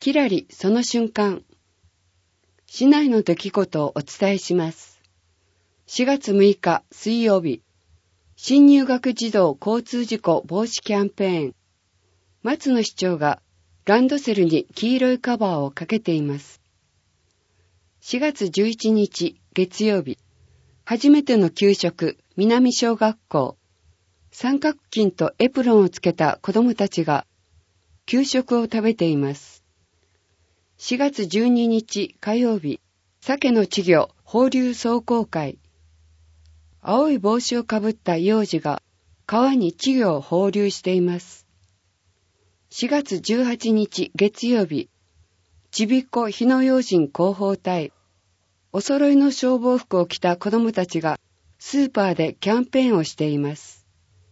きらりその瞬間。市内の出来事をお伝えします。4月6日水曜日、新入学児童交通事故防止キャンペーン。松野市長がランドセルに黄色いカバーをかけています。4月11日月曜日、初めての給食南小学校。三角巾とエプロンをつけた子どもたちが給食を食べています。4月12日火曜日、鮭の稚魚放流壮行会。青い帽子をかぶった幼児が川に稚魚を放流しています。4月18日月曜日、ちびっこ火の用心広報隊。お揃いの消防服を着た子どもたちがスーパーでキャンペーンをしています。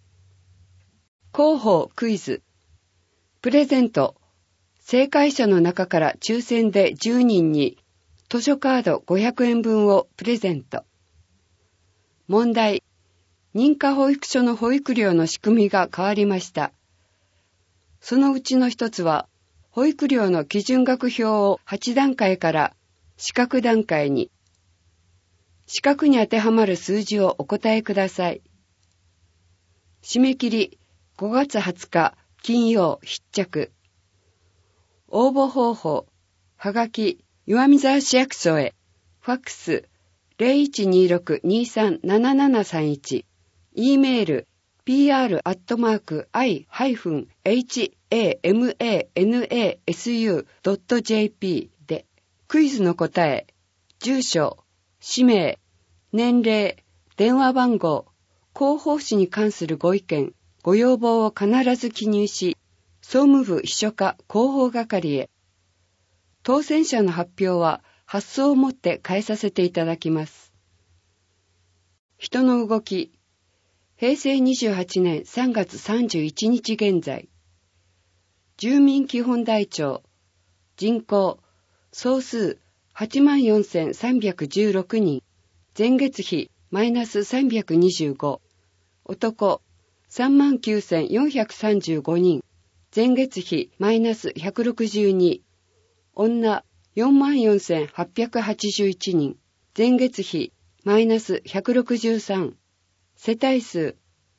広報クイズ。プレゼント。正解者の中から抽選で10人に図書カード500円分をプレゼント。問題。認可保育所の保育料の仕組みが変わりました。そのうちの一つは、保育料の基準額表を8段階から資格段階に。資格に当てはまる数字をお答えください。締め切り5月20日金曜必着。応募方法、はがき、岩見沢市役所へ、ファックス、0126-237731、E メール、pr@-hamanasu.jp で、クイズの答え、住所、氏名、年齢、電話番号、広報誌に関するご意見、ご要望を必ず記入し、総務部秘書課広報係へ。当選者の発表は発送をもって返させていただきます。人の動き。平成28年3月31日現在。住民基本台帳。人口。総数84,316人。前月比マイナス325。男。39,435人。前月比マイナス162。女44,881人。前月比マイナス163。世帯数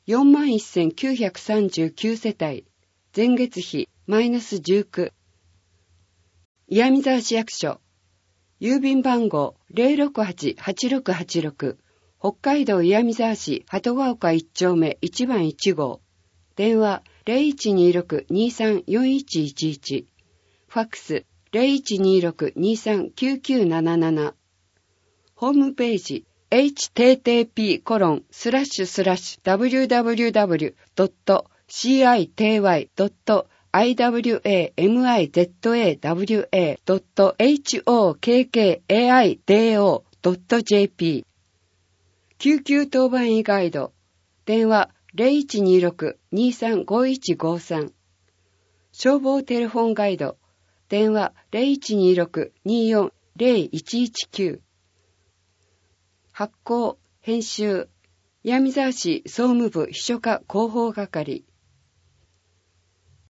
41,939世帯。前月比マイナス19。岩見沢市役所。郵便番号 068-8686。北海道岩見沢市鳩ヶ丘1丁目1番1号。電話0126-234111。ファックス0126-239977。ホームページ http://www.cityway.iwamizo.jp。 救急当番医ガイド。電話0126-235153。消防テレフォンガイド。電話0126-240119。発行、編集、岩見沢市総務部秘書課広報係。